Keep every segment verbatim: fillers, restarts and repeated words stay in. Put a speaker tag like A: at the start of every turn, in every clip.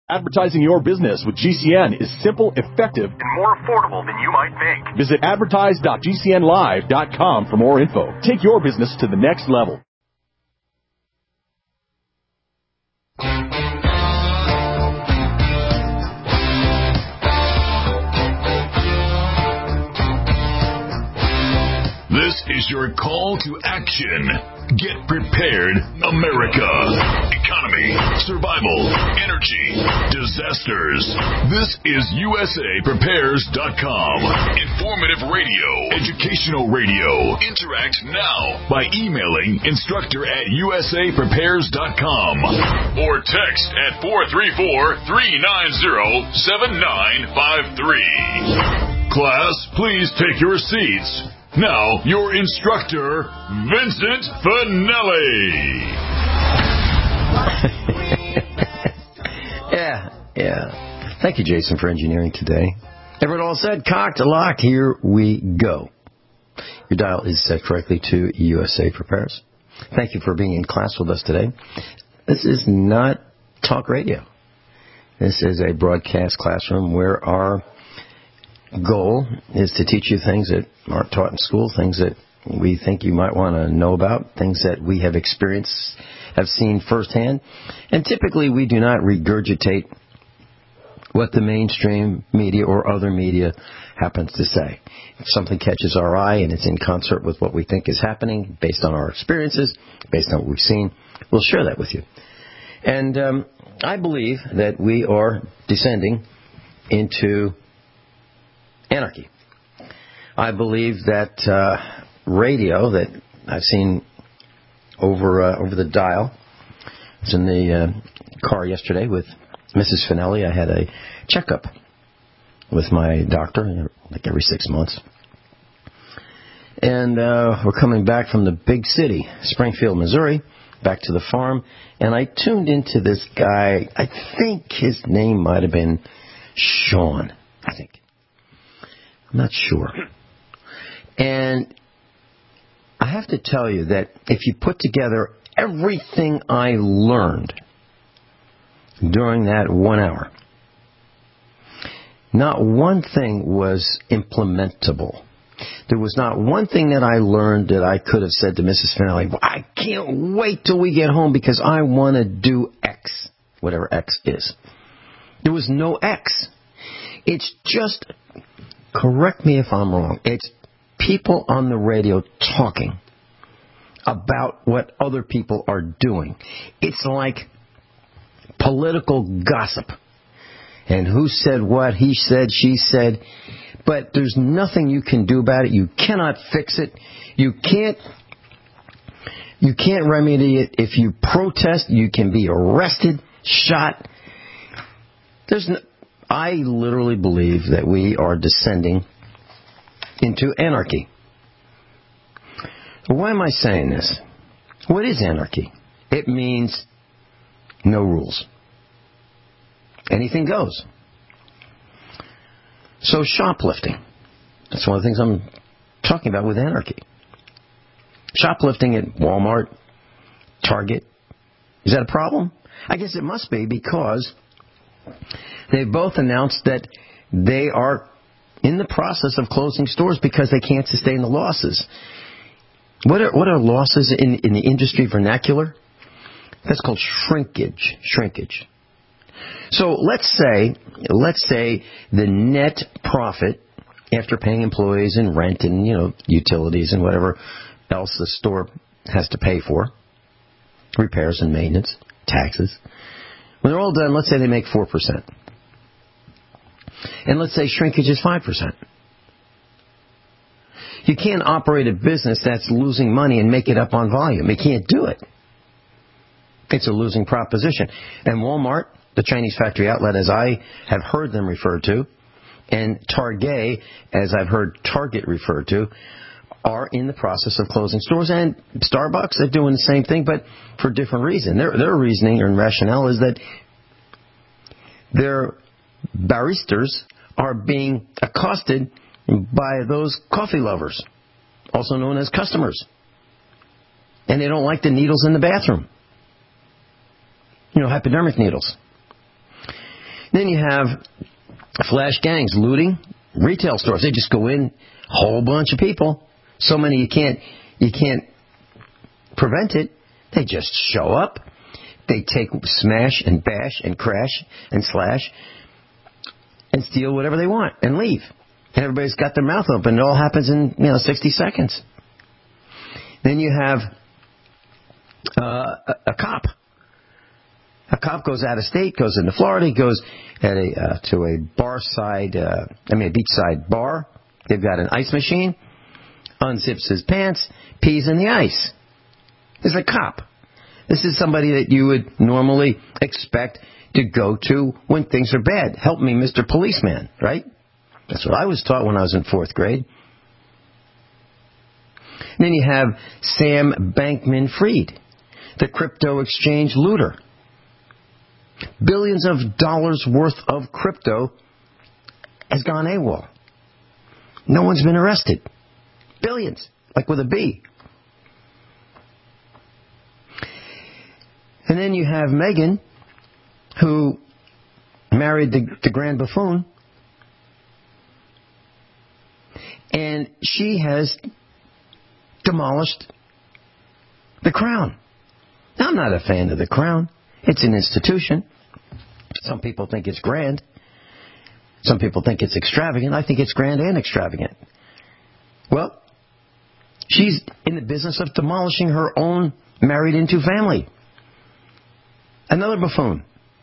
A: Advertising your business with G C N is simple, effective, and more affordable than you might think. Visit advertise dot g c n live dot com for more info. Take your business to the next level.
B: This is your call to action. Get prepared, America. Economy, survival, energy, disasters. This is U S A Prepares dot com. Informative radio, educational radio. Interact now by emailing instructor at U S A Prepares dot com or text at four three four, three nine zero, seven nine five three. Class, please take your seats. Now, your instructor, Vincent Finelli.
C: yeah, yeah. Thank you, Jason, for engineering today. Everyone all said, cocked, locked, here we go. Your dial is set correctly to U S A Prepares. Thank you for being in class with us today. This is not talk radio. This is a broadcast classroom where our goal is to teach you things that aren't taught in school, things that we think you might want to know about, things that we have experienced, have seen firsthand. And typically we do not regurgitate what the mainstream media or other media happens to say. If something catches our eye and it's in concert with what we think is happening, based on our experiences, based on what we've seen, we'll share that with you. And um, I believe that we are descending into anarchy. I believe that uh, radio that I've seen over uh, over the dial. I was in the uh, car yesterday with Missus Finelli. I had a checkup with my doctor, like every six months. And uh, we're coming back from the big city, Springfield, Missouri, back to the farm. And I tuned into this guy. I think his name might have been Sean, I think. I'm not sure. And I have to tell you that if you put together everything I learned during that one hour, not one thing was implementable. There was not one thing that I learned that I could have said to Missus Finelli, well, I can't wait till we get home because I want to do X, whatever X is. There was no X. It's just... Correct me if I'm wrong. It's people on the radio talking about what other people are doing. It's like political gossip. And who said what, he said, she said. But there's nothing you can do about it. You cannot fix it. You can't, you can't remedy it. If you protest, you can be arrested, shot. There's no... I literally believe that we are descending into anarchy. Why am I saying this? What is anarchy? It means no rules. Anything goes. So shoplifting. That's one of the things I'm talking about with anarchy. Shoplifting at Walmart, Target. Is that a problem? I guess it must be because... They've both announced that they are in the process of closing stores because they can't sustain the losses. What are, what are losses in, in the industry vernacular? That's called shrinkage. Shrinkage. So let's say, let's say the net profit after paying employees and rent and, you know, utilities and whatever else the store has to pay for, repairs and maintenance, taxes. When they're all done, let's say they make four percent. And let's say shrinkage is five percent. You can't operate a business that's losing money and make it up on volume. You can't do it. It's a losing proposition. And Walmart, the Chinese factory outlet, as I have heard them referred to, and Target, as I've heard Target referred to, are in the process of closing stores. And Starbucks, they're doing the same thing, but for a different reason. Their, their reasoning and rationale is that their baristas are being accosted by those coffee lovers, also known as customers. And they don't like the needles in the bathroom. You know, hypodermic needles. Then you have flash gangs looting retail stores. They just go in, whole bunch of people. So many you can't you can't prevent it. They just show up. They take, smash and bash and crash and slash and steal whatever they want and leave. And everybody's got their mouth open. It all happens in, you know, sixty seconds. Then you have uh, a, a cop. A cop goes out of state, goes into Florida, goes at a uh, to a bar side, uh, I mean a beachside bar. They've got an ice machine. Unzips his pants, pees in the ice. This is a cop. This is somebody that you would normally expect to go to when things are bad. Help me, Mister Policeman, right? That's what I was taught when I was in fourth grade. And then you have Sam Bankman-Fried, the crypto exchange looter. Billions of dollars worth of crypto has gone AWOL. No one's been arrested. Billions, like with a B. And then you have Megan, who married the, the Grand Buffoon, and she has demolished the Crown. Now, I'm not a fan of the Crown. It's an institution. Some people think it's grand. Some people think it's extravagant. I think it's grand and extravagant. Well, she's in the business of demolishing her own married-into family. Another buffoon.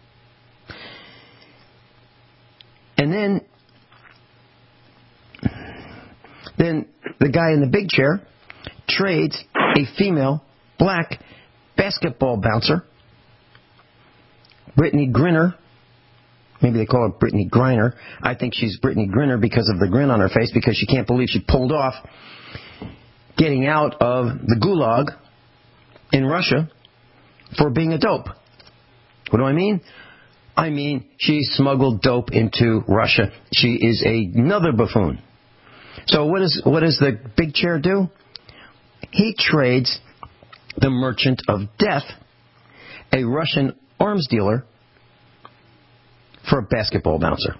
C: And then, then the guy in the big chair trades a female black basketball bouncer, Brittany Griner. Maybe they call her Brittany Griner. I think she's Brittany Griner because of the grin on her face, because she can't believe she pulled off getting out of the gulag in Russia for being a dope. What do I mean? I mean she smuggled dope into Russia. She is another buffoon. So what is what does the big chair do? He trades the merchant of death, a Russian arms dealer, for a basketball bouncer.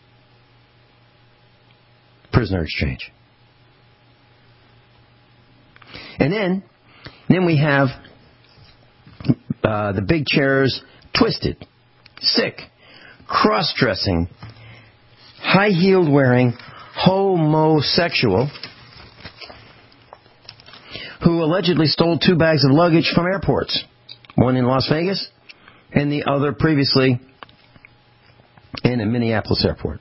C: Prisoner exchange. And then, then we have uh, the big chair's twisted, sick, cross-dressing, high-heeled wearing homosexual who allegedly stole two bags of luggage from airports. One in Las Vegas and the other previously in a Minneapolis airport.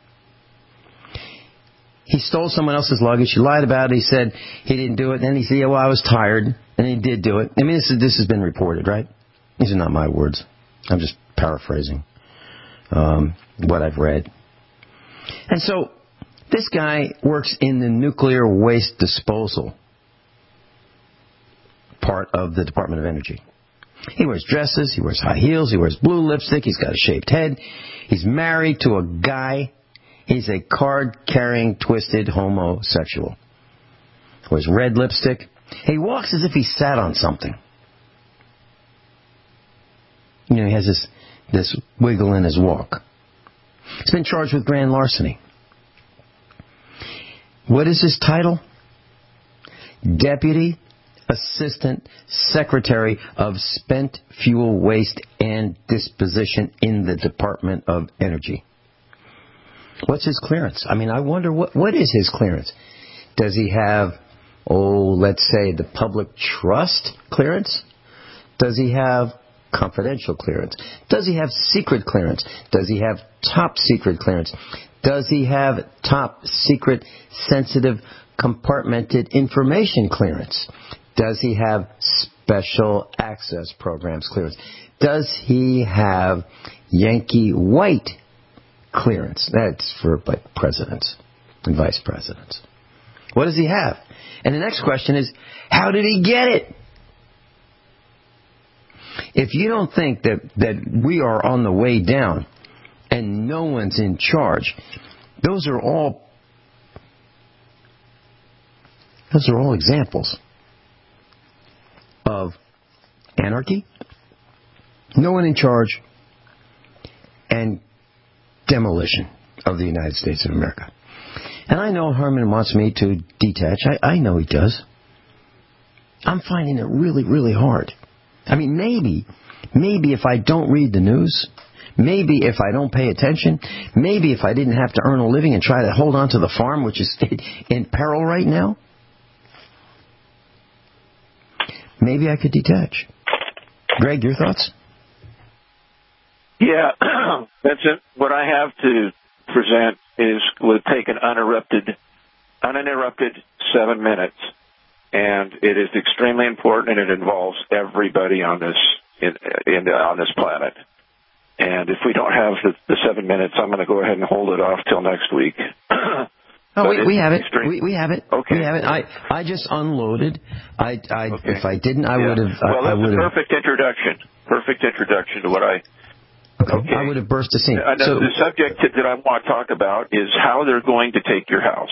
C: He stole someone else's luggage. He lied about it. He said he didn't do it. Then he said, yeah, well, I was tired. And he did do it. I mean, this, is, this has been reported, right? These are not my words. I'm just paraphrasing um, what I've read. And so this guy works in the nuclear waste disposal part of the Department of Energy. He wears dresses, he wears high heels, he wears blue lipstick, he's got a shaved head, he's married to a guy, he's a card-carrying, twisted homosexual. Wears red lipstick. He walks as if he sat on something. You know, he has this, this wiggle in his walk. He's been charged with grand larceny. What is his title? Deputy Assistant Secretary of Spent Fuel Waste and Disposition in the Department of Energy. What's his clearance? I mean, I wonder, what what is his clearance? Does he have, oh, let's say, the public trust clearance? Does he have confidential clearance? Does he have secret clearance? Does he have top secret clearance? Does he have top secret sensitive compartmented information clearance? Does he have special access programs clearance? Does he have Yankee White clearance? That's for like presidents and vice presidents. What does he have? And the next question is, how did he get it? If you don't think that, that we are on the way down and no one's in charge, those are all those are all examples of anarchy, no one in charge, and demolition of the United States of America. And I know Herman wants me to detach. I, I know he does. I'm finding it really, really hard. I mean, maybe, maybe if I don't read the news, maybe if I don't pay attention, maybe if I didn't have to earn a living and try to hold on to the farm, which is in peril right now, maybe I could detach. Greg, your thoughts?
D: Yeah, Vincent, what I have to present is will take an uninterrupted, uninterrupted seven minutes, and it is extremely important, and it involves everybody on this in, in on this planet. And if we don't have the, the seven minutes, I'm going to go ahead and hold it off till next week.
C: Oh, we, we have it. We, we have it.
D: Okay.
C: We have it. I, I just unloaded. I, I
D: okay.
C: If I didn't, I
D: yeah.
C: would have.
D: Well,
C: I
D: that's
C: would
D: a
C: have.
D: perfect introduction. Perfect introduction to what I.
C: Okay.
D: okay.
C: I would have burst a scene.
D: Uh,
C: so,
D: the subject that I want to talk about is how they're going to take your house.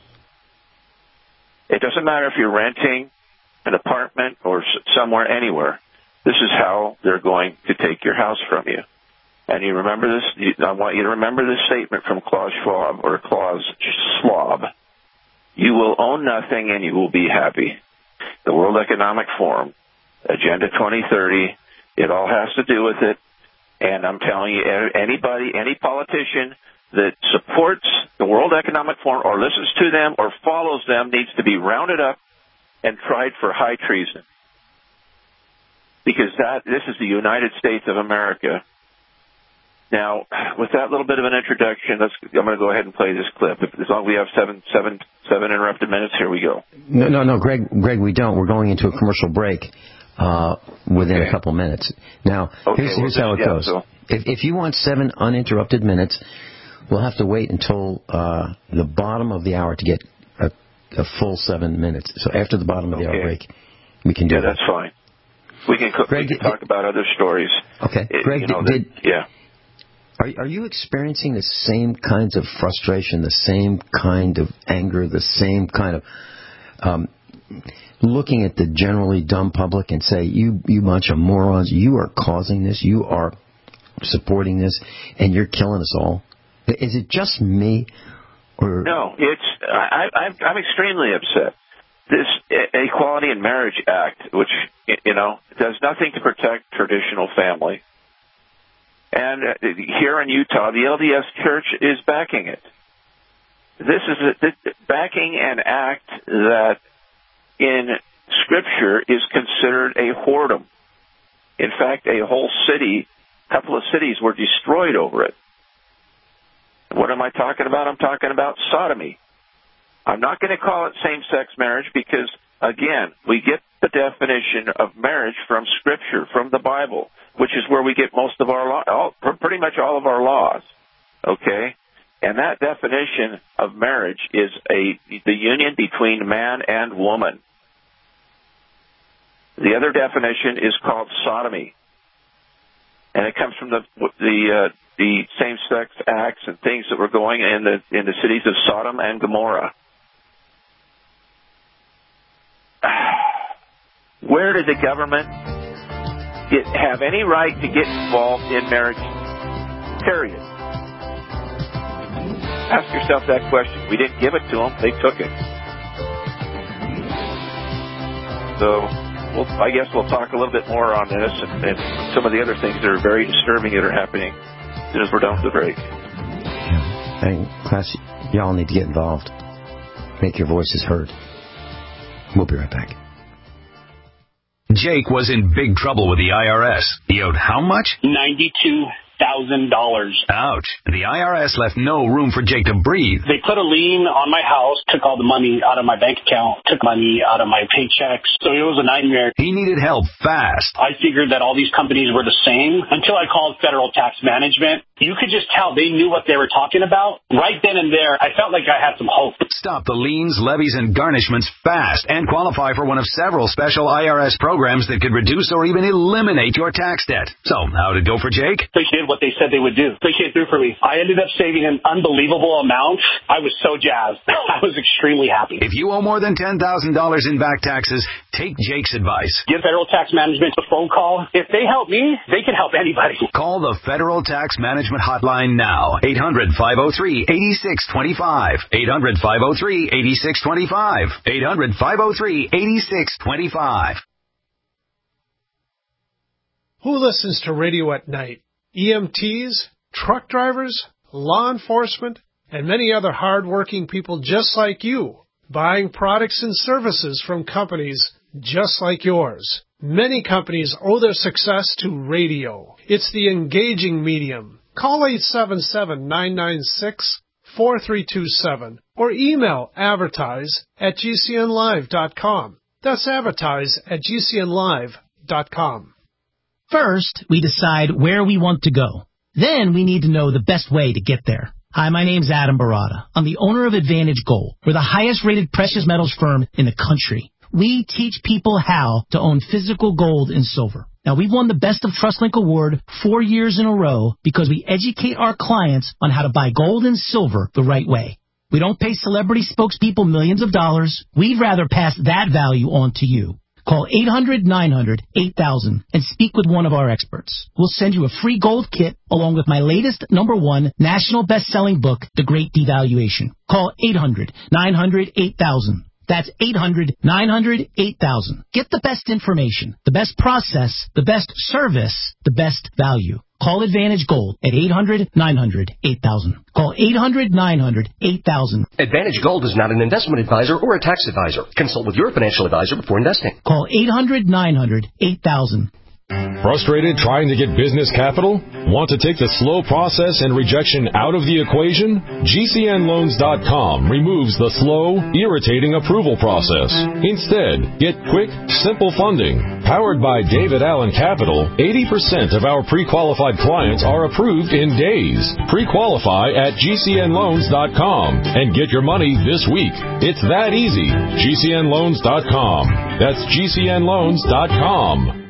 D: It doesn't matter if you're renting an apartment or somewhere, anywhere. This is how they're going to take your house from you. And you remember this. I want you to remember this statement from Klaus Schwab or Klaus Schwab. You will own nothing and you will be happy. The World Economic Forum, Agenda twenty thirty, it all has to do with it. And I'm telling you, anybody, any politician that supports the World Economic Forum or listens to them or follows them needs to be rounded up and tried for high treason. Because that this is the United States of America. Now, with that little bit of an introduction, let's, I'm going to go ahead and play this clip. As long as we have seven, seven, seven interrupted minutes, here we go.
C: No, no, no, Greg, Greg, we don't. We're going into a commercial break uh, within okay. a couple minutes. Now,
D: okay,
C: here's,
D: well,
C: here's how it
D: yeah,
C: goes.
D: So.
C: If, if you want seven uninterrupted minutes, we'll have to wait until uh, the bottom of the hour to get a, a full seven minutes. So after the bottom of the
D: okay.
C: hour break, we can do
D: yeah,
C: that.
D: Yeah, that's fine. We can,
C: Greg,
D: we can talk
C: did,
D: about other stories.
C: Okay.
D: It,
C: Greg,
D: you know,
C: did...
D: that, yeah.
C: Are, are you experiencing the same kinds of frustration, the same kind of anger, the same kind of um, looking at the generally dumb public and say, you, you bunch of morons, you are causing this, you are supporting this, and you're killing us all? Is it just me? Or
D: No, it's I, I'm, I'm extremely upset. This Equality in Marriage Act, which, you know, does nothing to protect traditional family. And here in Utah, the L D S Church is backing it. This is a, backing an act that in Scripture is considered a whoredom. In fact, a whole city, a couple of cities were destroyed over it. What am I talking about? I'm talking about sodomy. I'm not going to call it same-sex marriage because, again, we get the definition of marriage from Scripture, from the Bible, which is where we get most of our law, all, pretty much all of our laws, okay? And that definition of marriage is a the union between man and woman. The other definition is called sodomy, and it comes from the the uh, the same-sex acts and things that were going in the in the cities of Sodom and Gomorrah. Where did the government get, have any right to get involved in marriage? Period. Ask yourself that question. We didn't give it to them; they took it. So, we'll, I guess we'll talk a little bit more on this and, and some of the other things that are very disturbing that are happening as soon as we're done with the break.
C: Yeah. And class, y'all need to get involved. Make your voices heard. We'll be right back.
E: Jake was in big trouble with the I R S. He owed how much?
F: ninety-two thousand dollars.
E: Ouch. The I R S left no room for Jake to breathe.
F: They put a lien on my house, took all the money out of my bank account, took money out of my paychecks. So it was a nightmare.
E: He needed help fast.
F: I figured that all these companies were the same until I called Federal Tax Management. You could just tell they knew what they were talking about. Right then and there, I felt like I had some hope.
E: Stop the liens, levies, and garnishments fast and qualify for one of several special I R S programs that could reduce or even eliminate your tax debt. So, how'd it go for Jake?
F: They did what they said they would do. They came through for me. I ended up saving an unbelievable amount. I was so jazzed. I was extremely happy.
E: If you owe more than ten thousand dollars in back taxes, take Jake's advice.
F: Give Federal Tax Management a phone call. If they help me, they can help anybody.
E: Call the Federal Tax Management Hotline now. eight hundred, five oh three, eight six two five. eight hundred, five oh three, eight six two five. eight hundred, five oh three, eight six two five.
G: Who listens to radio at night? E M Ts, truck drivers, law enforcement, and many other hard-working people just like you, buying products and services from companies just like yours. Many companies owe their success to radio. It's the engaging medium. Call eight seven seven, nine nine six, four three two seven or email advertise at g c n live dot com. That's advertise at g c n live dot com.
H: First, we decide where we want to go. Then we need to know the best way to get there. Hi, my name's Adam Barada. I'm the owner of Advantage Gold. We're the highest-rated precious metals firm in the country. We teach people how to own physical gold and silver. Now, we've won the Best of TrustLink Award four years in a row because we educate our clients on how to buy gold and silver the right way. We don't pay celebrity spokespeople millions of dollars. We'd rather pass that value on to you. Call eight hundred, nine hundred, eight thousand and speak with one of our experts. We'll send you a free gold kit along with my latest number one national best-selling book, The Great Devaluation. Call eight hundred, nine hundred, eight thousand. That's eight hundred, nine hundred, eight thousand. Get the best information, the best process, the best service, the best value. Call Advantage Gold at eight hundred, nine hundred, eight thousand. Call eight hundred, nine hundred, eight thousand.
I: Advantage Gold is not an investment advisor or a tax advisor. Consult with your financial advisor before investing.
H: Call eight hundred, nine hundred, eight thousand.
J: Frustrated trying to get business capital? Want to take the slow process and rejection out of the equation? G C N loans dot com removes the slow, irritating approval process. Instead, get quick, simple funding. Powered by David Allen Capital, eighty percent of our pre-qualified clients are approved in days. Pre-qualify at G C N loans dot com and get your money this week. It's that easy. G C N loans dot com. That's G C N loans dot com.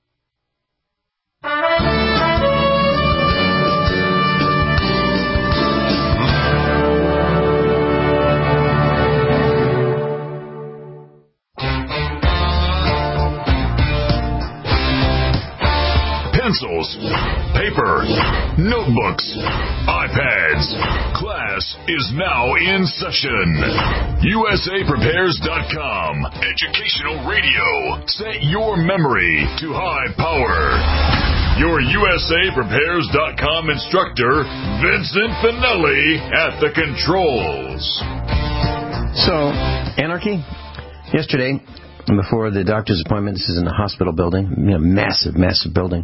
B: Pencils, paper, notebooks, iPads. Class is now in session. U S A Prepares dot com. Educational radio. Set your memory to high power. Your U S A Prepares dot com instructor, Vincent Finelli, at the controls.
C: So, anarchy? Yesterday, before the doctor's appointment, this is in the hospital building, you know, massive, massive building.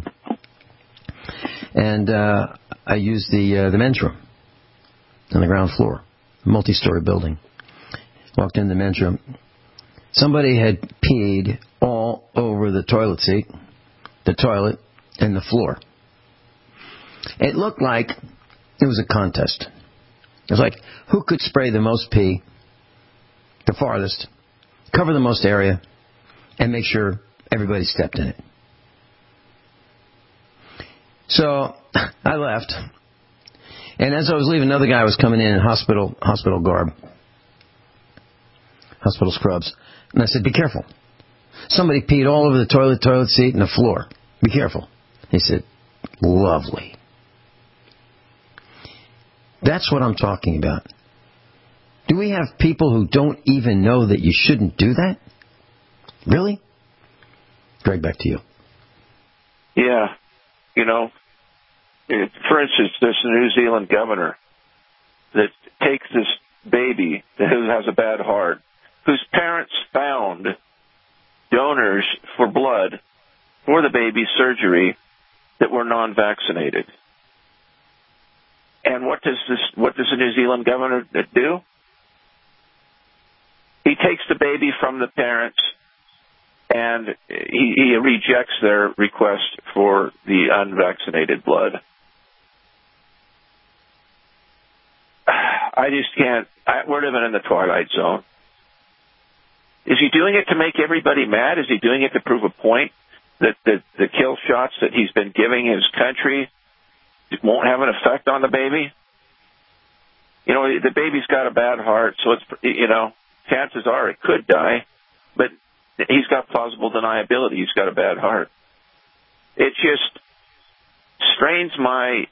C: And uh, I used the uh, the men's room on the ground floor, multi-story building. Walked in the men's room. Somebody had peed all over the toilet seat, the toilet, and the floor. It looked like it was a contest. It was like, who could spray the most pee, the farthest, cover the most area, and make sure everybody stepped in it. So I left, and as I was leaving, another guy was coming in in hospital hospital garb, hospital scrubs, and I said, "Be careful! Somebody peed all over the toilet, toilet seat, and the floor. Be careful." He said, "Lovely." That's what I'm talking about. Do we have people who don't even know that you shouldn't do that? Really? Greg, back to you.
D: Yeah. You know, it, for instance, there's a New Zealand governor that takes this baby who has a bad heart, whose parents found donors for blood for the baby's surgery that were non-vaccinated. And what does this? What does the New Zealand governor do? He takes the baby from the parents, and he, he rejects their request for the unvaccinated blood. I just can't. I, we're living in the twilight zone. Is he doing it to make everybody mad? Is he doing it to prove a point that the, the kill shots that he's been giving his country won't have an effect on the baby. You know, the baby's got a bad heart, so it's, you know, chances are it could die, but he's got plausible deniability. He's got a bad heart. It just strains my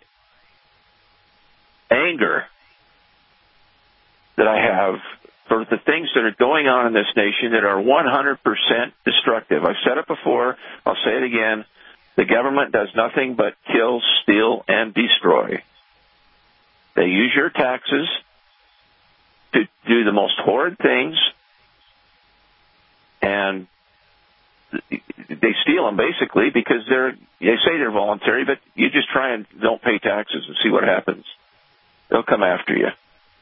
D: anger that I have for the things that are going on in this nation that are one hundred percent destructive. I've said it before. I'll say it again. The government does nothing but kill, steal, and destroy. They use your taxes to do the most horrid things, and they steal them basically because they're, they say they're voluntary, but you just try and don't pay taxes and see what happens. They'll come after you.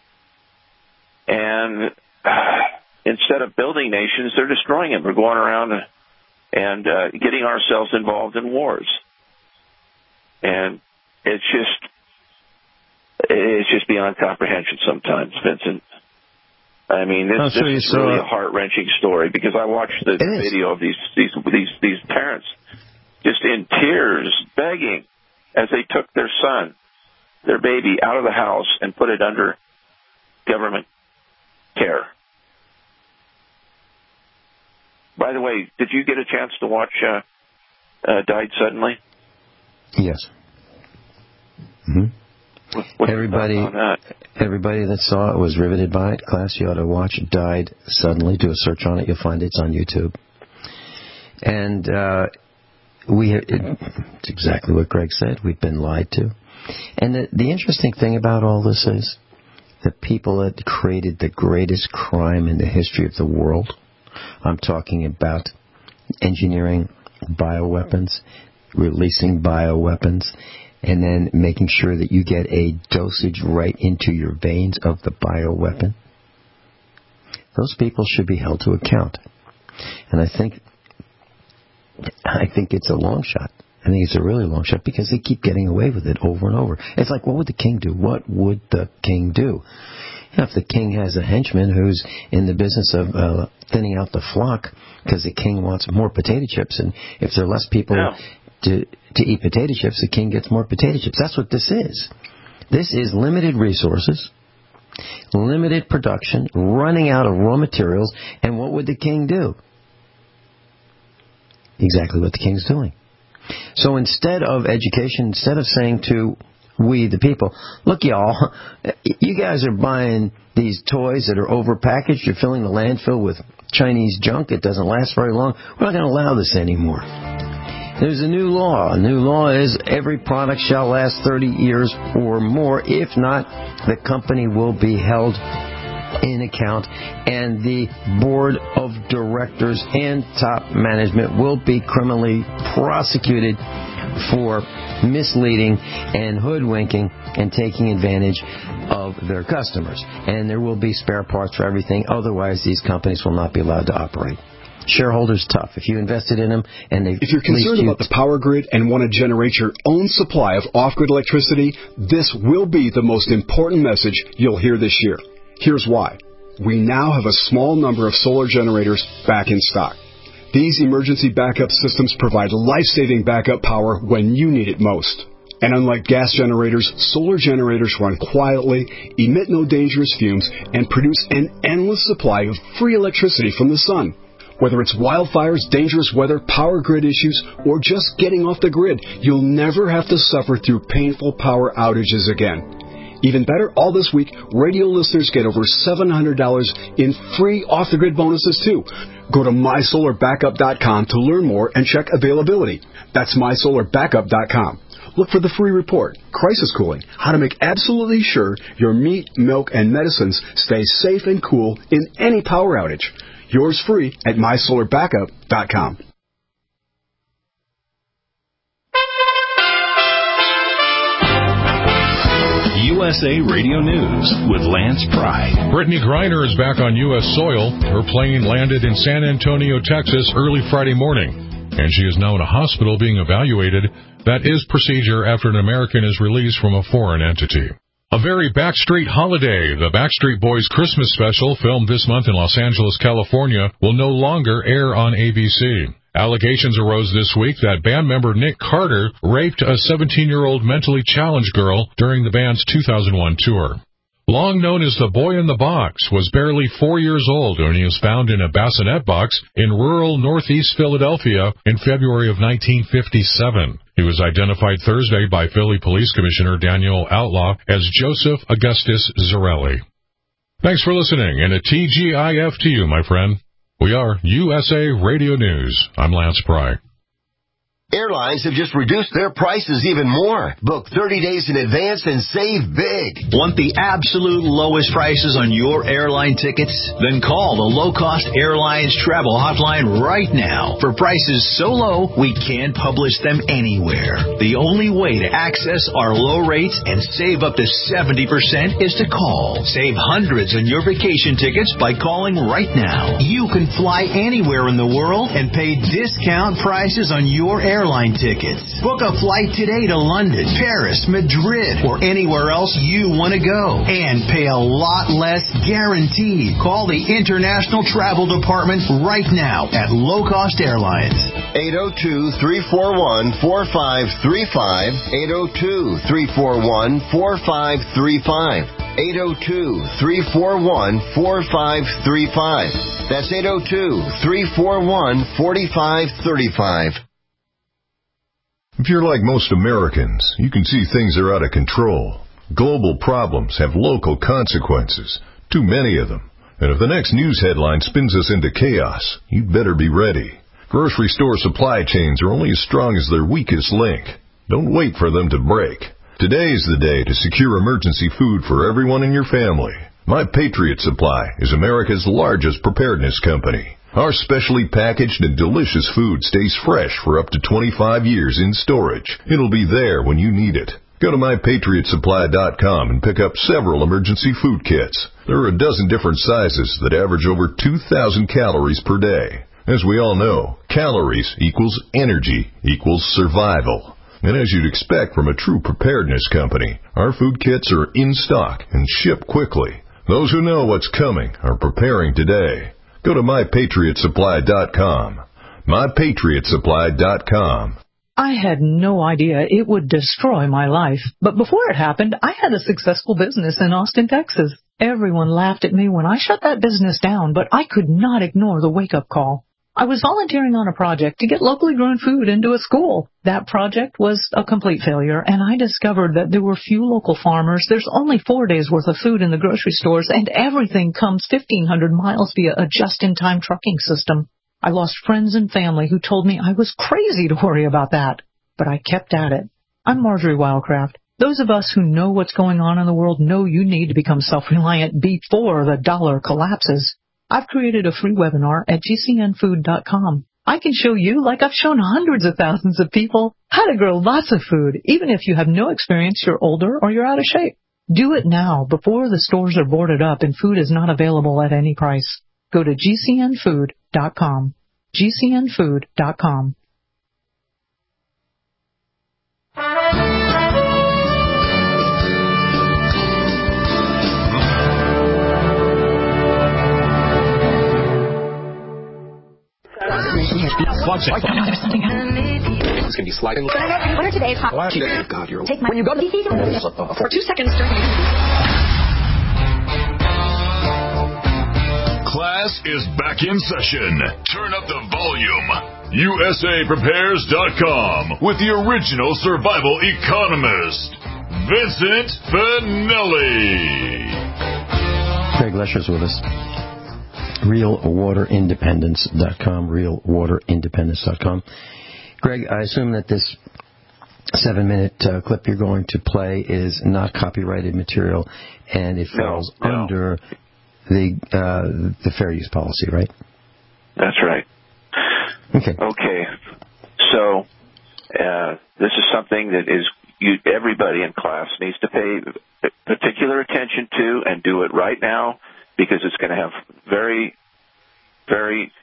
D: And uh, instead of building nations, they're destroying them. We're going around and, and uh, getting ourselves involved in wars. And it's just, it's just beyond comprehension sometimes, Vincent. I mean, this, this is really a heart-wrenching story because I watched the video of these, these these these parents just in tears, begging as they took their son, their baby, out of the house and put it under government care. By the way, did you get a chance to watch uh, uh, Died Suddenly?
C: Yes. Mm-hmm.
D: What, what
C: everybody,
D: that?
C: everybody that saw it was riveted by it. Class, you ought to watch Died Suddenly. Do a search on it. You'll find it. It's on YouTube. And uh, we, it, it's exactly what Greg said. We've been lied to. And the, the interesting thing about all this is the people that created the greatest crime in the history of the world, I'm talking about engineering bioweapons, releasing bioweapons, and then making sure that you get a dosage right into your veins of the bioweapon. Those people should be held to account. And I think I think it's a long shot. I think it's a really long shot because they keep getting away with it over and over. It's like, what would the king do? What would the king do? You know, if the king has a henchman who's in the business of uh, thinning out the flock because the king wants more potato chips, and if there are less people
D: yeah.
C: to to eat potato chips, the king gets more potato chips. That's what this is. This is limited resources, limited production, running out of raw materials, and what would the king do? Exactly what the king's doing. So instead of education, instead of saying to we, the people, look, y'all, you guys are buying these toys that are overpackaged. You're filling the landfill with Chinese junk. It doesn't last very long. We're not going to allow this anymore. There's a new law. A new law is every product shall last thirty years or more. If not, the company will be held in account, and the board of directors and top management will be criminally prosecuted for misleading and hoodwinking and taking advantage of their customers. And there will be spare parts for everything. Otherwise, these companies will not be allowed to operate. Shareholders tough. If you invested in them and they...
K: If you're concerned you about the power grid and want to generate your own supply of off-grid electricity, this will be the most important message you'll hear this year. Here's why. We now have a small number of solar generators back in stock. These emergency backup systems provide life-saving backup power when you need it most. And unlike gas generators, solar generators run quietly, emit no dangerous fumes, and produce an endless supply of free electricity from the sun. Whether it's wildfires, dangerous weather, power grid issues, or just getting off the grid, you'll never have to suffer through painful power outages again. Even better, all this week, radio listeners get over seven hundred dollars in free off-the-grid bonuses, too. Go to my solar backup dot com to learn more and check availability. That's my solar backup dot com. Look for the free report, Crisis Cooling, how to make absolutely sure your meat, milk, and medicines stay safe and cool in any power outage. Yours free at my solar backup dot com.
B: U S A Radio News with Lance Pry.
J: Brittany Griner is back on U S soil. Her plane landed in San Antonio, Texas, early Friday morning, and she is now in a hospital being evaluated. That is procedure after an American is released from a foreign entity. A very Backstreet holiday. The Backstreet Boys Christmas special, filmed this month in Los Angeles, California, will no longer air on A B C.
L: Allegations arose this week that band member Nick Carter raped a seventeen-year-old mentally challenged girl during the band's two thousand one tour. Long known as the Boy in the Box, was barely four years old when he was found in a bassinet box in rural northeast Philadelphia in February of nineteen fifty-seven. He was identified Thursday by Philly Police Commissioner Daniel Outlaw as Joseph Augustus Zarelli. Thanks for listening, and a T G I F to you, my friend. We are U S A Radio News. I'm Lance Pry.
M: Airlines have just reduced their prices even more. Book thirty days in advance and save big.
N: Want the absolute lowest prices on your airline tickets? Then call the Low Cost Airlines Travel Hotline right now. For prices so low, we can't publish them anywhere. The only way to access our low rates and save up to seventy percent is to call. Save hundreds on your vacation tickets by calling right now. You can fly anywhere in the world and pay discount prices on your airline Airline tickets. Book a flight today to London, Paris, Madrid, or anywhere else you want to go. And pay a lot less guaranteed. Call the International Travel Department right now at Low Cost Airlines.
M: eight oh two, three four one, four five three five. eight oh two, three four one, four five three five. eight oh two, three four one, four five three five. That's eight oh two, three four one, four five three five.
O: If you're like most Americans, you can see things are out of control. Global problems have local consequences, too many of them. And if the next news headline spins us into chaos, you'd better be ready. Grocery store supply chains are only as strong as their weakest link. Don't wait for them to break. Today is the day to secure emergency food for everyone in your family. My Patriot Supply is America's largest preparedness company. Our specially packaged and delicious food stays fresh for up to twenty-five years in storage. It'll be there when you need it. Go to my patriot supply dot com and pick up several emergency food kits. There are a dozen different sizes that average over two thousand calories per day. As we all know, calories equals energy equals survival. And as you'd expect from a true preparedness company, our food kits are in stock and ship quickly. Those who know what's coming are preparing today. Go to my patriot supply dot com. my patriot supply dot com.
P: I had no idea it would destroy my life. But before it happened, I had a successful business in Austin, Texas. Everyone laughed at me when I shut that business down, but I could not ignore the wake-up call. I was volunteering on a project to get locally grown food into a school. That project was a complete failure, and I discovered that there were few local farmers. There's only four days' worth of food in the grocery stores, and everything comes fifteen hundred miles via a just-in-time trucking system. I lost friends and family who told me I was crazy to worry about that, but I kept at it. I'm Marjorie Wildcraft. Those of us who know what's going on in the world know you need to become self-reliant before the dollar collapses. I've created a free webinar at G C N food dot com. I can show you, like I've shown hundreds of thousands of people, how to grow lots of food, even if you have no experience, you're older, or you're out of shape. Do it now, before the stores are boarded up and food is not available at any price. Go to G C N food dot com. G C N food dot com.
Q: Watch it. Oh, no, there's something happening.
R: It's going to be sliding.
Q: What are today's hot?
R: Oh, God, you're...
Q: Take my... When you go to D C, for two seconds during the...
B: Class is back in session. Turn up the volume. U S A prepares dot com with the original survival economist, Vincent Finelli.
C: Craig Lesher's with us. real water independence dot com, real water independence dot com. Greg, I assume that this seven-minute uh, clip you're going to play is not copyrighted material, and it falls
D: no, no.
C: under the uh, the fair use policy, right?
D: That's right.
C: Okay.
D: Okay. So uh, this is something that is you, everybody in class needs to pay particular attention to and do it right now, because it's going to have very, very.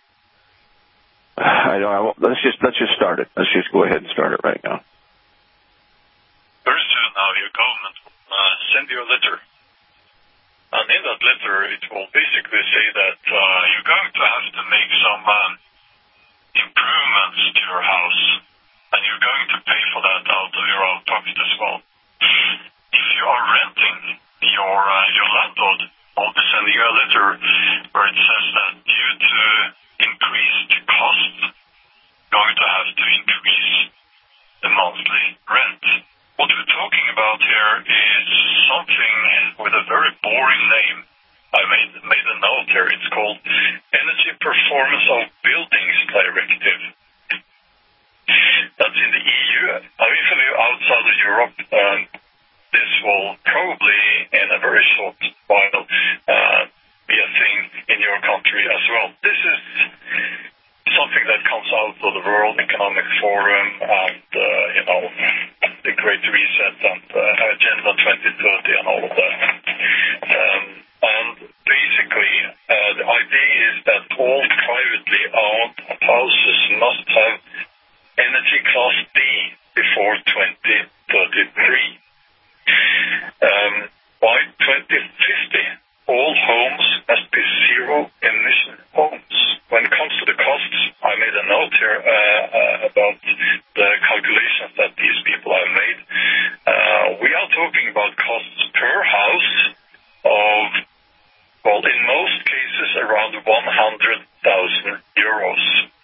D: I don't. I won't, let's just let's just start it. Let's just go ahead and start it right now.
S: First, now your government uh, send you a letter, and in that letter it will basically say that uh, you're going to have to make some um, improvements to your house, and you're going to pay for that out of your own pocket as well. If you are renting, your uh, your landlord will be sending you a letter where it says that due to increased costs, going to have to increase the monthly rent. What we're talking about here is something with a very boring name. I made made a note here. It's called Energy Performance of Buildings Directive. That's in the E U. Now, if you live outside of Europe, um, this will probably, in a very short while, uh, be a thing in your country as well. This is something that comes out of the World Economic Forum and, uh, you know, the Great Reset and uh, Agenda twenty thirty and all of that. Um, and basically, uh, the idea is that all privately owned houses must have Energy Class D before twenty thirty-three. Um, by twenty fifty, all homes must be zero-emission homes. When it comes to the costs, I made a note here uh, uh, about the calculations that these people have made. Uh, we are talking about costs per house of, well, in most cases, around one hundred thousand euros.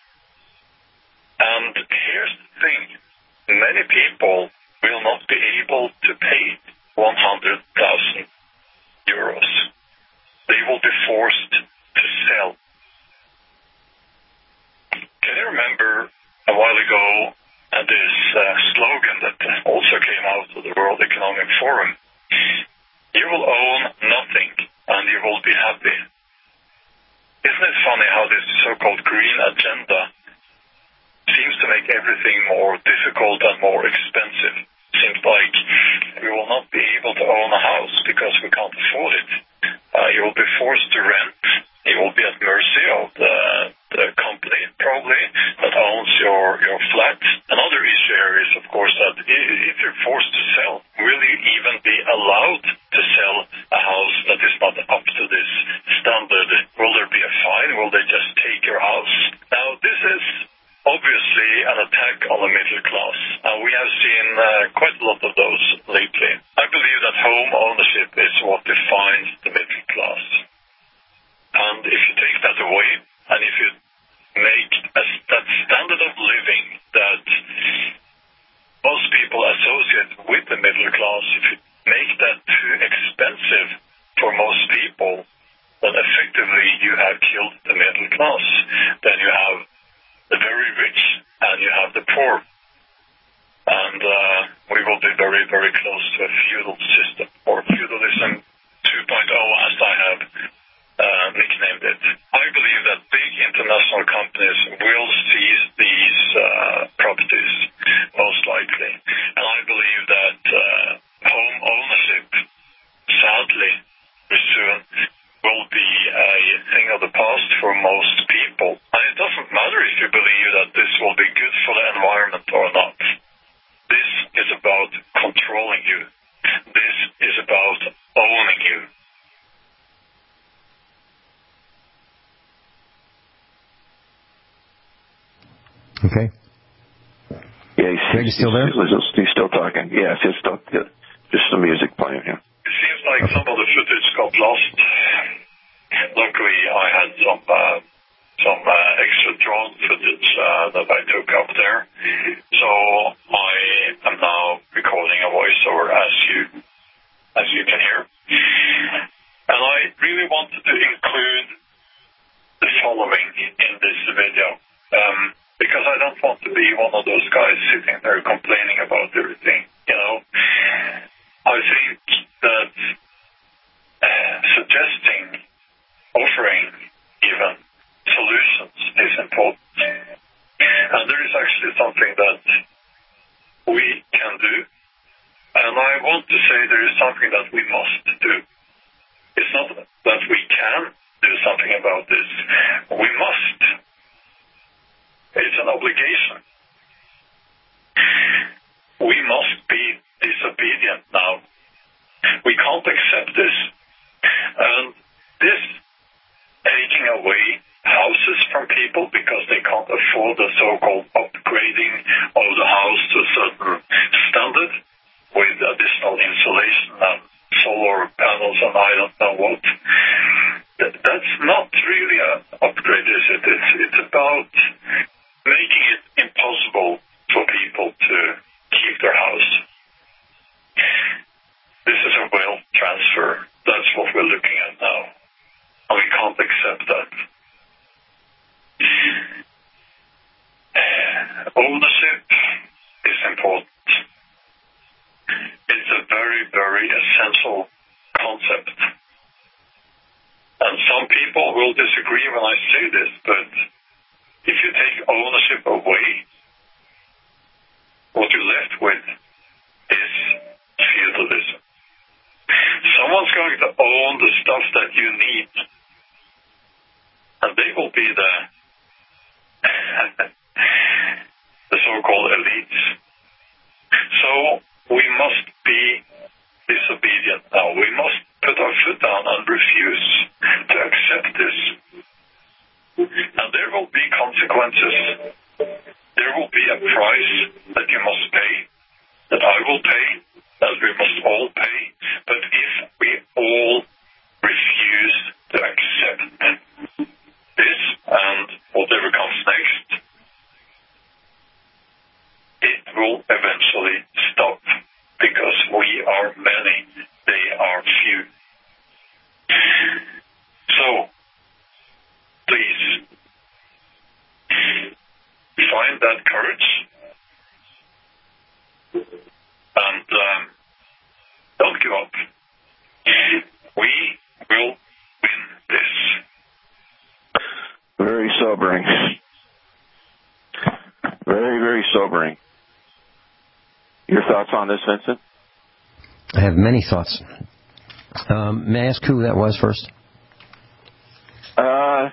S: And here's the thing. Many people will not be able to pay one hundred thousand euros. They will be forced to sell. Can you remember a while ago uh, this uh, slogan that also came out of the World Economic Forum? You will own nothing and you will be happy. Isn't it funny how this so-called green agenda seems to make everything more difficult and more expensive? Seems like we will not be able to own a house because we can't afford it. Uh, you will be forced to rent. You will be at mercy of the, the company, probably, that owns your, your flat. Another issue here is, of course, that if you're forced to sell, will you even be allowed to sell a house that is not up to this standard? Will there be a fine? Will they just take your house? Now, this is obviously an attack on the middle class, and we have seen uh, quite a lot of those lately. I believe that home ownership is what defines the middle class. And if you take that away, and if you make a, that standard of living that most people associate with the middle class, if you make that too expensive for most people, then effectively you have killed the middle class. Then you have the very rich, and you have the poor. And uh, we will be very, very close to a feudal system, or feudalism two point oh, as I have uh, nicknamed it. I believe that big international companies will seize these uh, properties, most likely. And I believe that uh, home ownership, sadly, soon, will be a thing of the past for most people. And it doesn't matter if you believe that this will be good for the environment or not. This is about controlling you. This is about owning you.
C: Okay.
D: Yeah, he's,
C: Greg, you still there?
D: He's, he's, he's still talking. Yeah, he's still, yeah, just some music playing here.
S: It seems like okay. some of the footage got lost. Luckily, I had some uh, some uh, extra drone footage uh, that I took up there. So I am now recording a voiceover, as you as you can hear. And I really wanted to include the following in this video. Um, because I don't want to be one of those guys sitting there complaining about everything, you know. I think that uh, suggesting, offering even solutions is important. And there is actually something that we can do. And I want to say there is something that we must do. It's not that we can do something about this. We must. It's an obligation. We must be disobedient now. We can't accept this. And this taking away houses from people because they can't afford for the so-called upgrading of the house to a certain standard with additional insulation and solar panels and I don't know what. That's not really an upgrade, is it? It's, it's about making it impossible for people to keep their house. This is a wealth transfer. That's what we're looking at now. And we can't accept that. Ownership is important. It's a very, very essential concept. And some people will disagree when I say this, but if you take ownership away, what you're left with is feudalism. Someone's going to own the stuff that you need, and they will be the the so-called elites. So we must be disobedient now. We must put our foot down and refuse to accept this. And there will be consequences. There will be a price that you must pay, that I will pay, that we must all pay. But if we all refuse to accept this and whatever comes next, it will eventually stop, because we are many, they are few. So, please, find that courage and um, don't give up. We will win this.
D: Very sobering. Very, very sobering. Your thoughts on this, Vincent?
C: I have many thoughts. Um, may I ask who that was first?
D: Uh,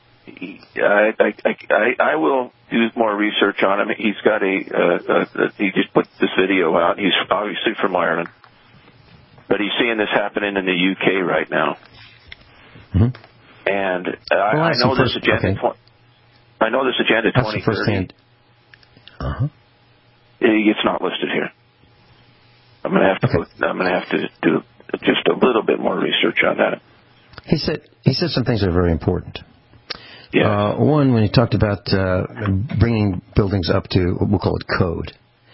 D: I, I, I, I will do more research on him. He's got a, uh, uh, he just put this video out. He's obviously from Ireland, but he's seeing this happening in the U K right now.
C: Mm-hmm.
D: And uh, well, I know this agenda. Okay. Tw- I know this agenda twenty thirty.
C: Uh-huh.
D: It's not listed here. I'm going to have to. Okay. Go, I'm going to have to do just a little bit more research on that.
C: He said he said some things that are very important.
D: Yeah.
C: Uh, one, when he talked about uh, bringing buildings up to what we'll call it code.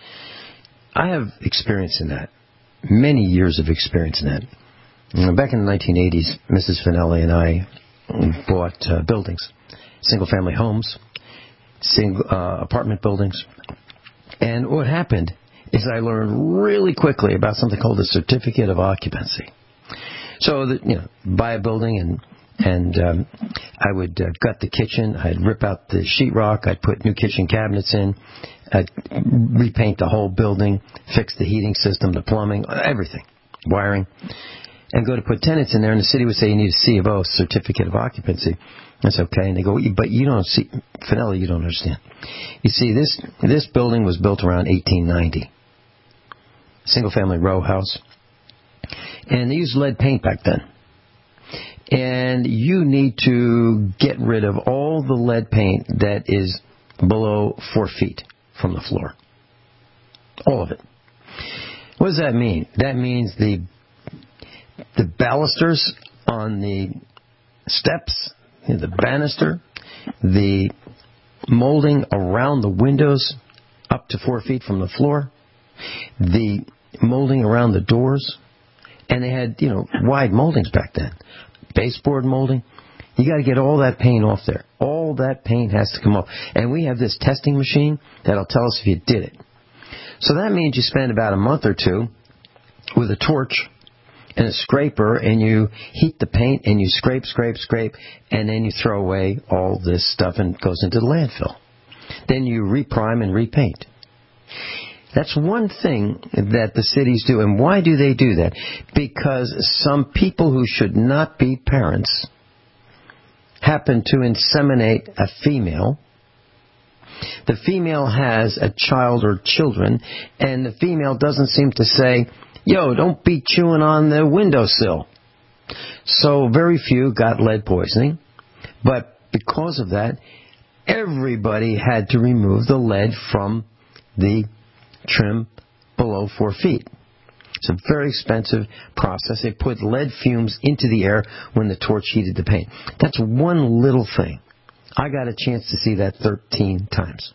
C: I have experience in that. Many years of experience in that. Back in the nineteen eighties, Missus Finelli and I bought uh, buildings, single-family homes, single uh, apartment buildings. And what happened is I learned really quickly about something called a certificate of occupancy. So, that, you know, buy a building and and um, I would uh, gut the kitchen. I'd rip out the sheetrock. I'd put new kitchen cabinets in. I'd repaint the whole building, fix the heating system, the plumbing, everything, wiring, and go to put tenants in there. And the city would say you need a C of O, certificate of occupancy. That's okay. And they go, but you don't see, Finelli, you don't understand. You see, this this building was built around eighteen ninety, single-family row house, and they used lead paint back then. And you need to get rid of all the lead paint that is below four feet from the floor. All of it. What does that mean? That means the the balusters on the steps, you know, the banister, the molding around the windows up to four feet from the floor, the molding around the doors, and they had, you know, wide moldings back then. Baseboard molding. You got to get all that paint off there. All that paint has to come off. And we have this testing machine that'll tell us if you did it. So that means you spend about a month or two with a torch and a scraper, and you heat the paint, and you scrape, scrape, scrape, and then you throw away all this stuff and it goes into the landfill. Then you reprime and repaint. That's one thing that the cities do. And why do they do that? Because some people who should not be parents happen to inseminate a female. The female has a child or children, and the female doesn't seem to say, yo, don't be chewing on the windowsill. So very few got lead poisoning. But because of that, everybody had to remove the lead from the trim below four feet. It's a very expensive process. They put lead fumes into the air when the torch heated the paint. That's one little thing. I got a chance to see that thirteen times.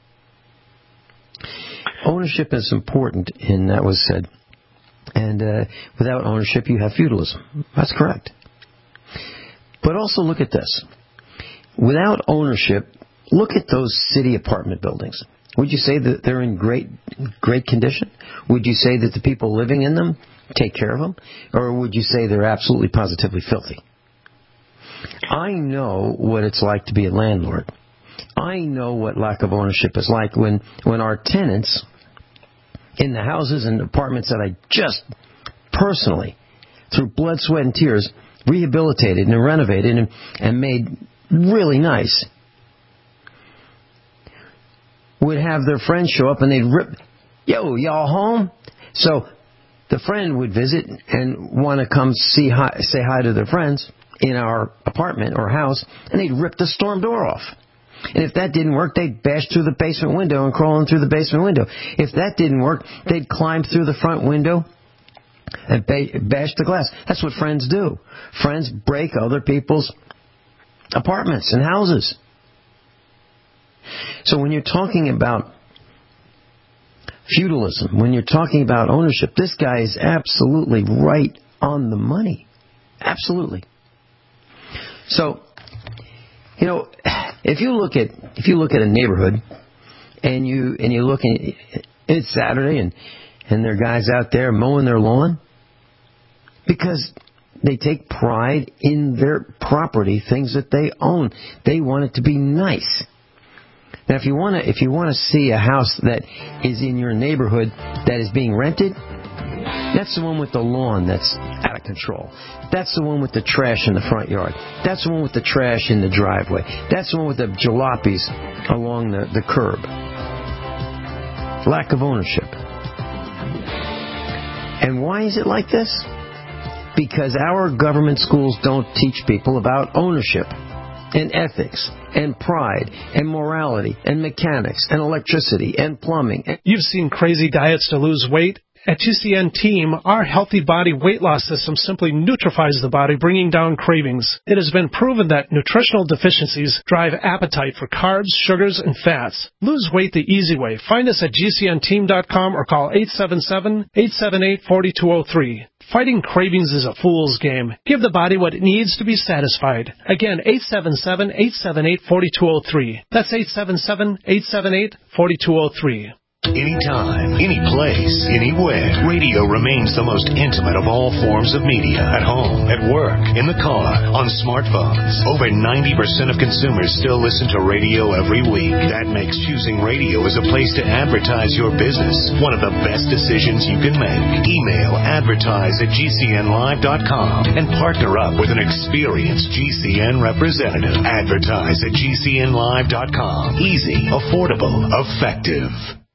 C: Ownership is important, and that was said. And uh, without ownership, you have feudalism. That's correct. But also look at this. Without ownership, look at those city apartment buildings. Would you say that they're in great great condition? Would you say that the people living in them take care of them? Or would you say they're absolutely positively filthy? I know what it's like to be a landlord. I know what lack of ownership is like when, when our tenants in the houses and apartments that I just personally, through blood, sweat, and tears, rehabilitated and renovated and, and made really nice, would have their friends show up and they'd rip, yo, y'all home? So the friend would visit and want to come see hi, say hi to their friends in our apartment or house, and they'd rip the storm door off. And if that didn't work, they'd bash through the basement window and crawl in through the basement window. If that didn't work, they'd climb through the front window and ba- bash the glass. That's what friends do. Friends break other people's apartments and houses. So when you're talking about feudalism, when you're talking about ownership, this guy is absolutely right on the money. Absolutely. So, you know, if you look at if you look at a neighborhood and you and you look and it's Saturday and and there are guys out there mowing their lawn because they take pride in their property, things that they own. They want it to be nice. Now, if you want to, if you want to see a house that is in your neighborhood that is being rented, that's the one with the lawn that's out of control. That's the one with the trash in the front yard. That's the one with the trash in the driveway. That's the one with the jalopies along the, the curb. Lack of ownership. And why is it like this? Because our government schools don't teach people about ownership and ethics and pride and morality and mechanics and electricity and plumbing.
G: You've seen crazy diets to lose weight. At G C N Team, our Healthy Body Weight Loss System simply neutralizes the body, bringing down cravings. It has been proven that nutritional deficiencies drive appetite for carbs, sugars, and fats. Lose weight the easy way. Find us at G C N team dot com or call eight seven seven, eight seven eight, four two zero three. Fighting cravings is a fool's game. Give the body what it needs to be satisfied. Again, eight seven seven, eight seven eight, four two zero three. That's eight seven seven, eight seven eight, four two zero three.
R: Anytime, any place, anywhere. Radio remains the most intimate of all forms of media. At home, at work, in the car, on smartphones. Over ninety percent of consumers still listen to radio every week. That makes choosing radio as a place to advertise your business one of the best decisions you can make. Email advertise at G C N live dot com and partner up with an experienced G C N representative. Advertise at G C N live dot com. Easy, affordable, effective.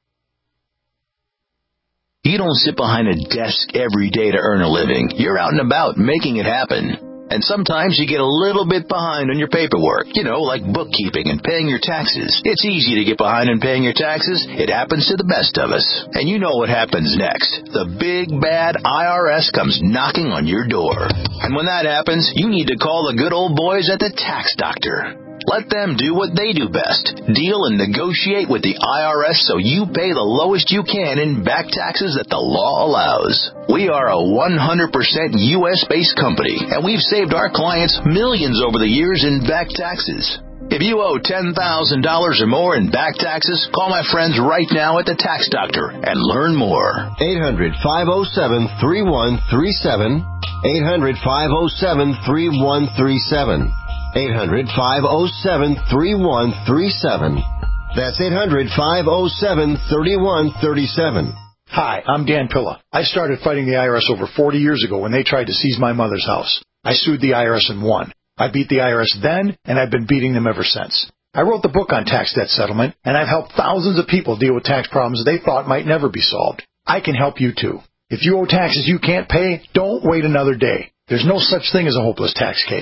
T: You don't sit behind a desk every day to earn a living. You're out and about making it happen. And sometimes you get a little bit behind on your paperwork, you know, like bookkeeping and paying your taxes. It's easy to get behind in paying your taxes. It happens to the best of us. And you know what happens next. The big, bad I R S comes knocking on your door. And when that happens, you need to call the good old boys at the Tax Doctor. Let them do what they do best. Deal and negotiate with the I R S so you pay the lowest you can in back taxes that the law allows. We are a one hundred percent U S-based company, and we've saved our clients millions over the years in back taxes. If you owe ten thousand dollars or more in back taxes, call my friends right now at the Tax Doctor and learn more.
M: eight hundred, five oh seven, three one three seven. eight hundred, five oh seven, three one three seven. eight hundred, five oh seven, three one three seven. That's eight hundred, five oh seven, three one three seven.
U: Hi, I'm Dan Pilla. I started fighting the I R S over forty years ago when they tried to seize my mother's house. I sued the I R S and won. I beat the I R S then, and I've been beating them ever since. I wrote the book on tax debt settlement, and I've helped thousands of people deal with tax problems they thought might never be solved. I can help you too. If you owe taxes you can't pay, don't wait another day. There's no such thing as a hopeless tax case.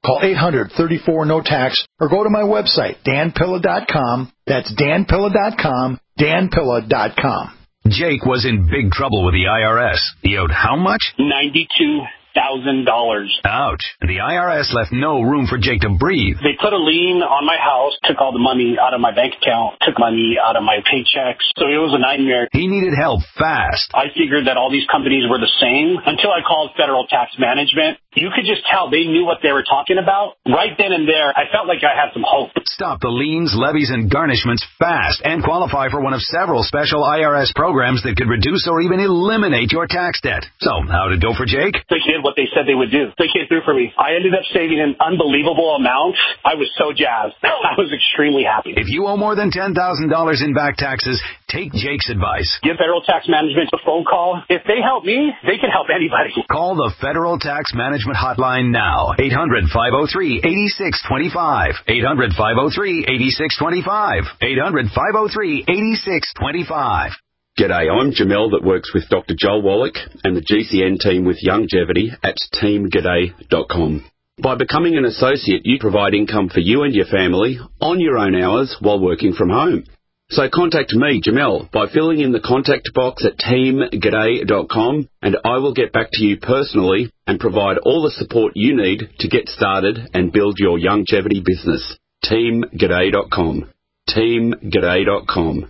U: Call eight hundred, thirty-four, no tax or go to my website, dan pilla dot com. That's dan pilla dot com, dan pilla dot com.
E: Jake was in big trouble with the I R S. He owed how much?
F: ninety-two thousand dollars.
E: Ouch. The I R S left no room for Jake to breathe.
F: They put a lien on my house, took all the money out of my bank account, took money out of my paychecks. So it was a nightmare.
E: He needed help fast.
F: I figured that all these companies were the same until I called Federal Tax Management. You could just tell they knew what they were talking about. Right then and there, I felt like I had some hope.
E: Stop the liens, levies, and garnishments fast and qualify for one of several special I R S programs that could reduce or even eliminate your tax debt. So, how'd it go for Jake?
F: They did what they said they would do. They came through for me. I ended up saving an unbelievable amount. I was so jazzed. I was extremely happy.
E: If you owe more than ten thousand dollars in back taxes, take Jake's advice.
F: Give Federal Tax Management a phone call. If they help me, they can help anybody.
E: Call the Federal Tax Management Hotline now. eight hundred, five oh three, eight six two five. eight hundred, five oh three, eight six two five. eight hundred, five oh three, eight six two five.
A: G'day, I'm Jamel that works with Doctor Joel Wallach and the G C N team with Longevity at team g'day dot com. By becoming an associate, you provide income for you and your family on your own hours while working from home. So contact me, Jamel, by filling in the contact box at team g'day dot com, and I will get back to you personally and provide all the support you need to get started and build your longevity business. team g'day dot com. team g'day dot com.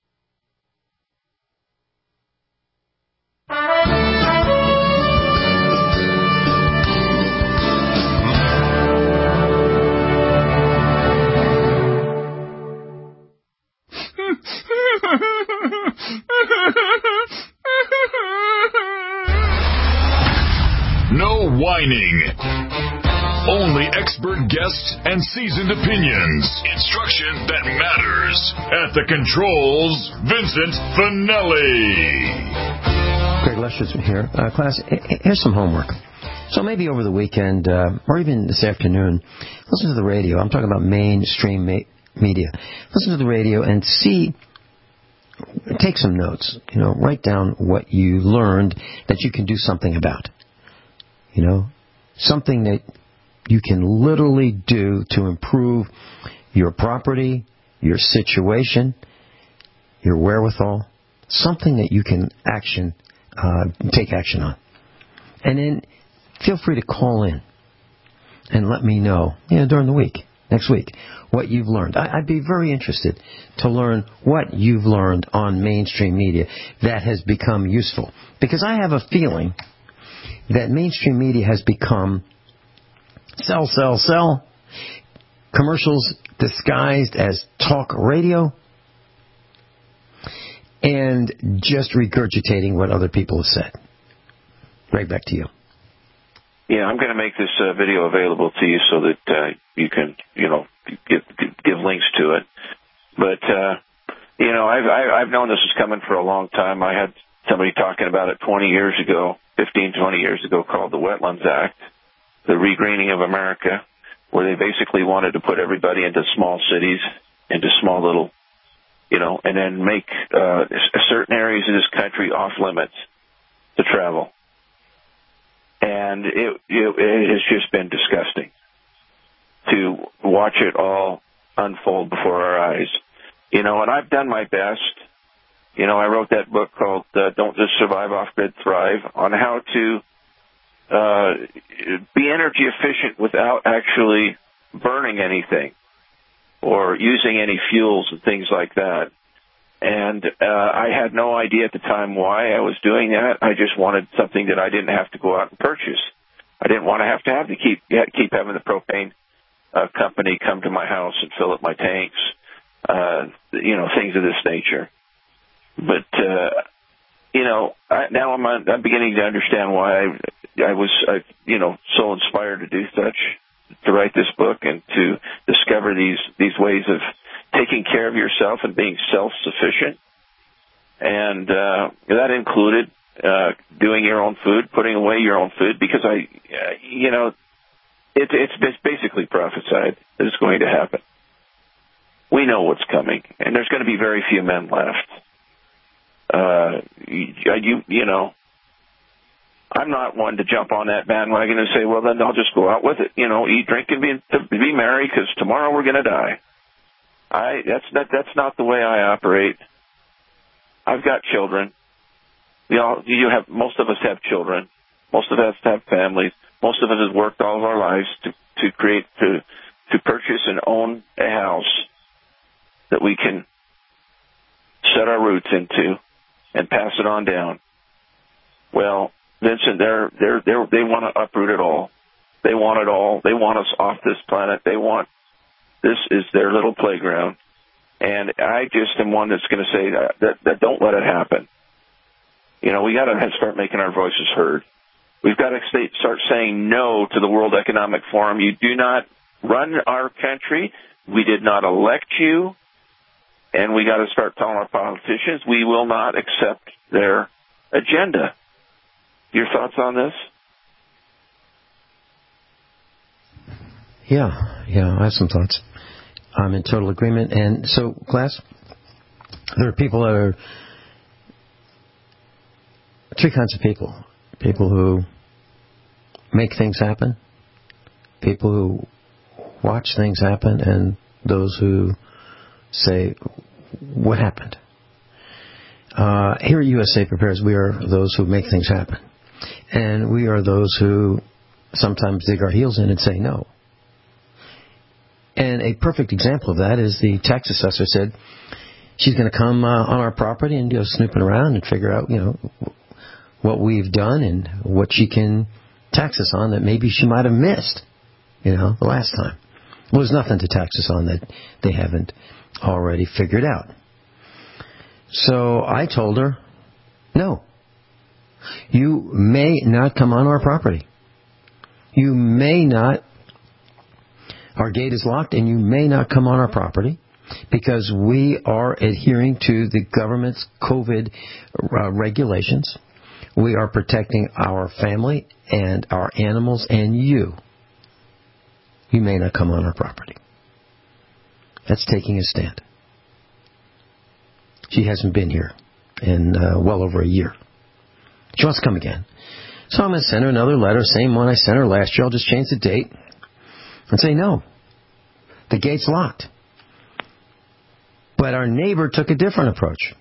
B: No whining. Only expert guests and seasoned opinions. Instruction that matters. At the controls, Vincent Finelli.
C: Greg Lesher's here. Uh, class, here's some homework. So maybe over the weekend, uh, or even this afternoon, listen to the radio. I'm talking about mainstream ma- media. Listen to the radio and see, take some notes. You know, write down what you learned that you can do something about. You know, something that you can literally do to improve your property, your situation, your wherewithal, something that you can action, uh, take action on. And then feel free to call in and let me know, you know, during the week, next week, what you've learned. I, I'd be very interested to learn what you've learned on mainstream media that has become useful. Because I have a feeling that mainstream media has become sell, sell, sell, commercials disguised as talk radio, and just regurgitating what other people have said. Right back to you.
D: Yeah, I'm going to make this uh, video available to you so that uh, you can, you know, give, give links to it. But, uh, you know, I've, I've known this was coming for a long time. I had somebody talking about it twenty years ago, fifteen, twenty years ago, called the Wetlands Act, the regreening of America, where they basically wanted to put everybody into small cities, into small little, you know, and then make uh, certain areas of this country off limits to travel. And it, it, it has just been disgusting to watch it all unfold before our eyes. You know, and I've done my best. You know, I wrote that book called uh, Don't Just Survive Off-Grid, Thrive, on how to uh, be energy efficient without actually burning anything or using any fuels and things like that. And uh, I had no idea at the time why I was doing that. I just wanted something that I didn't have to go out and purchase. I didn't want to have to have to keep keep having the propane uh, company come to my house and fill up my tanks, uh, you know, things of this nature. But uh, you know, I, now I'm I'm beginning to understand why I, I was I, you know so inspired to do such, to write this book and to discover these these ways of taking care of yourself and being self-sufficient. And uh, that included uh, doing your own food, putting away your own food, because I, uh, you know, it, it's basically prophesied that it's going to happen. We know what's coming, and there's going to be very few men left. Uh, you, you, you know, I'm not one to jump on that bandwagon and say, well, then I'll just go out with it. You know, eat, drink, and be, be merry because tomorrow we're going to die. I that's not, that's not the way I operate. I've got children. We all, you have, most of us have children. Most of us have families. Most of us have worked all of our lives to, to create, to, to purchase and own a house that we can set our roots into and pass it on down. Well, Vincent, they're, they're, they're, they want to uproot it all. They want it all. They want us off this planet. They want, this is their little playground. And I just am one that's going to say that, that, that don't let it happen. You know, we got to start making our voices heard. We've got to stay, start saying no to the World Economic Forum. You do not run our country. We did not elect you. And we got to start telling our politicians we will not accept their agenda. Your thoughts on this?
C: Yeah, yeah, I have some thoughts. I'm in total agreement. And so, Glass, there are people that are three kinds of people. People who make things happen, people who watch things happen, and those who say, what happened? Uh, here at U S A Prepares, we are those who make things happen. And we are those who sometimes dig our heels in and say no. And a perfect example of that is the tax assessor said she's going to come uh, on our property and go snooping around and figure out, you know, what we've done and what she can tax us on that maybe she might have missed, you know, the last time. Well, there's nothing to tax us on that they haven't already figured out. So I told her, no, you may not come on our property. You may not, our gate is locked and you may not come on our property because we are adhering to the government's COVID uh, regulations. We are protecting our family and our animals and you. You may not come on our property. That's taking a stand. She hasn't been here in uh, well over a year. She wants to come again. So I'm going to send her another letter, same one I sent her last year. I'll just change the date and say, no, the gate's locked. But our neighbor took a different approach.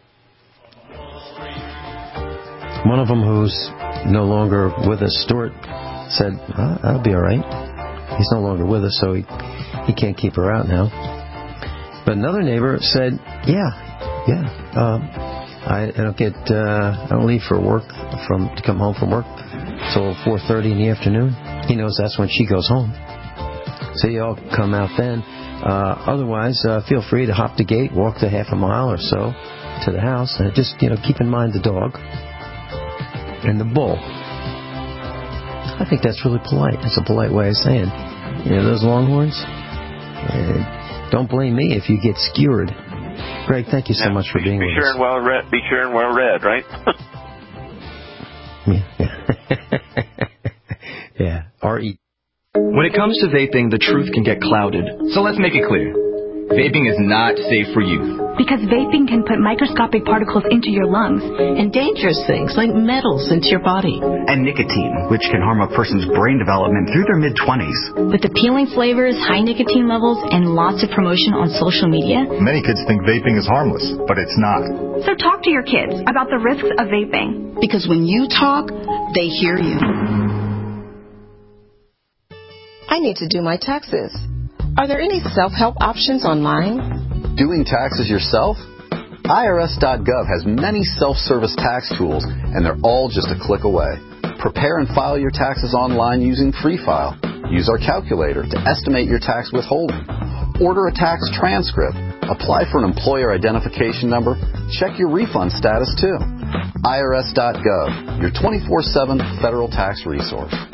C: One of them who's no longer with us, Stuart, said, oh, that'll be all right. He's no longer with us, so he, he can't keep her out now. But another neighbor said, yeah, yeah, um, I, I don't get, uh, I don't leave for work, from to come home from work till four thirty in the afternoon. He knows that's when she goes home. So you all come out then. Uh, otherwise, uh, feel free to hop the gate, walk the half a mile or so to the house, and just, you know, keep in mind the dog and the bull. I think that's really polite. That's a polite way of saying, you know, those longhorns, uh, don't blame me if you get skewered. Greg, thank you so yeah, much for being
D: be
C: with
D: sure
C: us.
D: And well read, be sure and well read, right?
C: yeah. yeah. R E
I: When it comes to vaping, the truth can get clouded. So let's make it clear. Vaping is not safe for youth.
Q: Because vaping can put microscopic particles into your lungs.
V: And dangerous things like metals into your body.
W: And nicotine, which can harm a person's brain development through their mid-twenties.
Q: With appealing flavors, high nicotine levels, and lots of promotion on social media.
X: Many kids think vaping is harmless, but it's not.
Q: So talk to your kids about the risks of vaping.
V: Because when you talk, they hear you.
Y: I need to do my taxes. Are there any self-help options online?
Z: Doing taxes yourself? I R S dot gov has many self-service tax tools, and they're all just a click away. Prepare and file your taxes online using Free File. Use our calculator to estimate your tax withholding. Order a tax transcript. Apply for an employer identification number. Check your refund status too. I R S dot gov, your twenty-four seven federal tax resource.